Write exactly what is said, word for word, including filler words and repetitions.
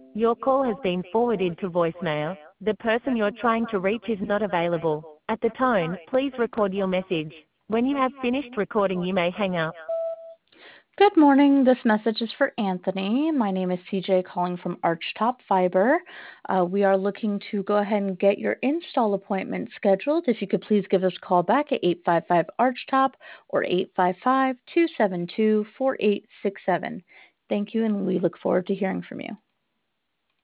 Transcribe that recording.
Your call has been forwarded to voicemail. The person you're trying to reach is not available. At the tone, please record your message. When you have finished recording, you may hang up. Good morning. This message is for Anthony. My name is C J calling from Archtop Fiber. Uh, we are looking to go ahead and get your install appointment scheduled. If you could please give us a call back at eight five five Archtop or eight five five, two seven two, four eight six seven. Thank you, and we look forward to hearing from you.